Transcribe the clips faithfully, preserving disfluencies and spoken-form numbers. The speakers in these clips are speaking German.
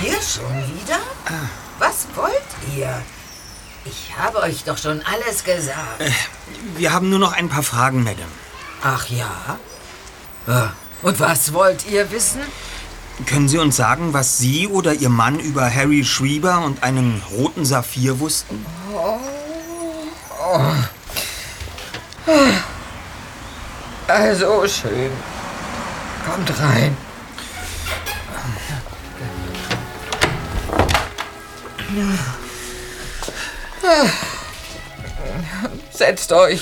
Ihr schon wieder? Was wollt ihr? Ich habe euch doch schon alles gesagt. Äh, wir haben nur noch ein paar Fragen, Madame. Ach ja? Und was wollt ihr wissen? Können Sie uns sagen, was Sie oder Ihr Mann über Harry Schreiber und einen roten Saphir wussten? Oh. Oh. Also schön. Kommt rein. Setzt euch.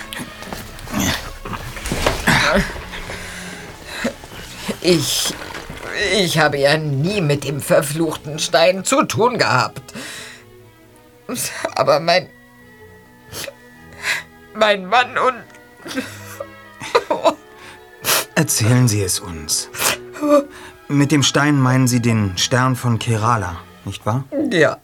Ich... Ich habe ja nie mit dem verfluchten Stein zu tun gehabt. Aber mein... Mein Mann und... Erzählen Sie es uns. Mit dem Stein meinen Sie den Stern von Kerala, nicht wahr? Ja.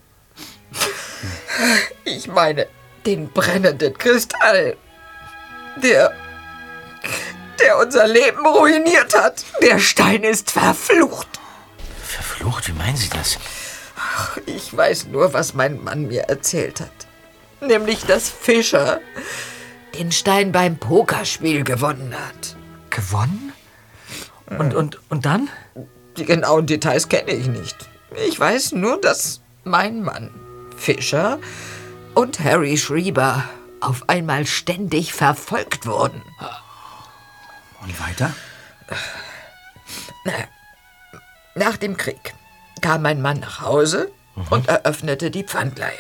Ich meine den brennenden Kristall. Der... der unser Leben ruiniert hat. Der Stein ist verflucht. Verflucht? Wie meinen Sie das? Ach, ich weiß nur, was mein Mann mir erzählt hat. Nämlich, dass Fischer den Stein beim Pokerspiel gewonnen hat. Gewonnen? Und, und, und dann? Die genauen Details kenne ich nicht. Ich weiß nur, dass mein Mann, Fischer, und Harry Schreiber auf einmal ständig verfolgt wurden. Und weiter? Nach dem Krieg kam mein Mann nach Hause mhm. und eröffnete die Pfandleihe.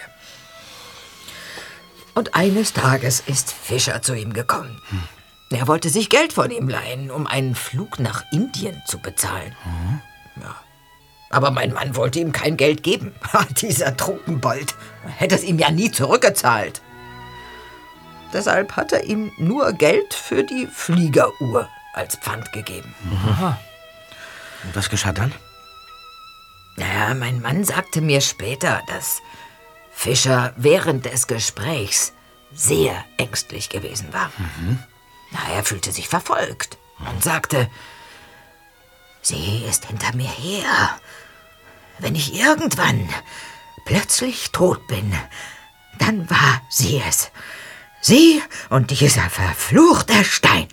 Und eines Tages ist Fischer zu ihm gekommen. Hm. Er wollte sich Geld von ihm leihen, um einen Flug nach Indien zu bezahlen. Mhm. Ja. Aber mein Mann wollte ihm kein Geld geben. Dieser Trunkenbold hätte es ihm ja nie zurückgezahlt. Deshalb hat er ihm nur Geld für die Fliegeruhr als Pfand gegeben. Aha. Und was geschah dann? Naja, mein Mann sagte mir später, dass Fischer während des Gesprächs sehr ängstlich gewesen war. Mhm. Na, er fühlte sich verfolgt und sagte, sie ist hinter mir her. Wenn ich irgendwann plötzlich tot bin, dann war sie es. Sie und dieser verfluchte Stein.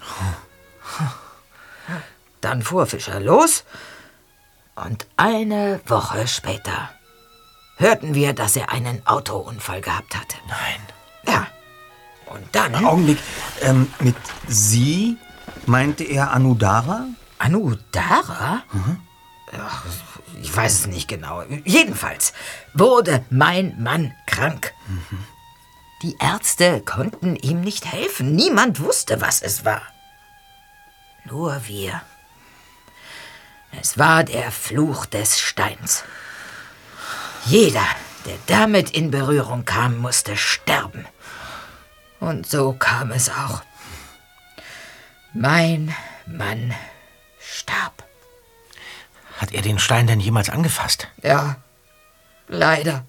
Dann fuhr Fischer los und eine Woche später hörten wir, dass er einen Autounfall gehabt hatte. Nein. Ja. Und dann... Augenblick. Ähm, mit Sie meinte er Anudara? Anudara? Mhm. Ach, ich weiß es nicht genau. Jedenfalls wurde mein Mann krank. Mhm. Die Ärzte konnten ihm nicht helfen. Niemand wusste, was es war. Nur wir. Es war der Fluch des Steins. Jeder, der damit in Berührung kam, musste sterben. Und so kam es auch. Mein Mann starb. Hat er den Stein denn jemals angefasst? Ja, leider.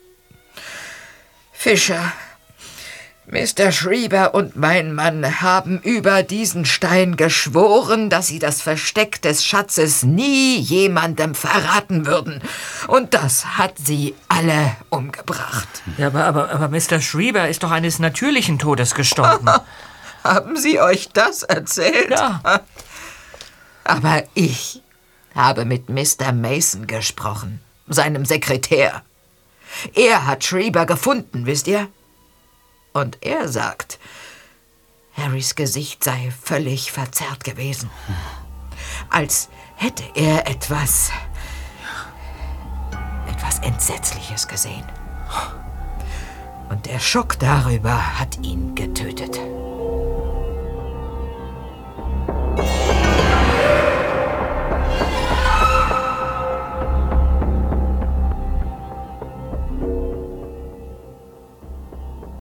Fischer, Mister Schreiber und mein Mann haben über diesen Stein geschworen, dass sie das Versteck des Schatzes nie jemandem verraten würden. Und das hat sie alle umgebracht. Ja, aber, aber, aber Mister Schreiber ist doch eines natürlichen Todes gestorben. Haben Sie euch das erzählt? Ja. Aber ich habe mit Mister Mason gesprochen, seinem Sekretär. Er hat Schreiber gefunden, wisst ihr? Und er sagt, Harrys Gesicht sei völlig verzerrt gewesen. Als hätte er etwas, etwas Entsetzliches gesehen. Und der Schock darüber hat ihn getötet.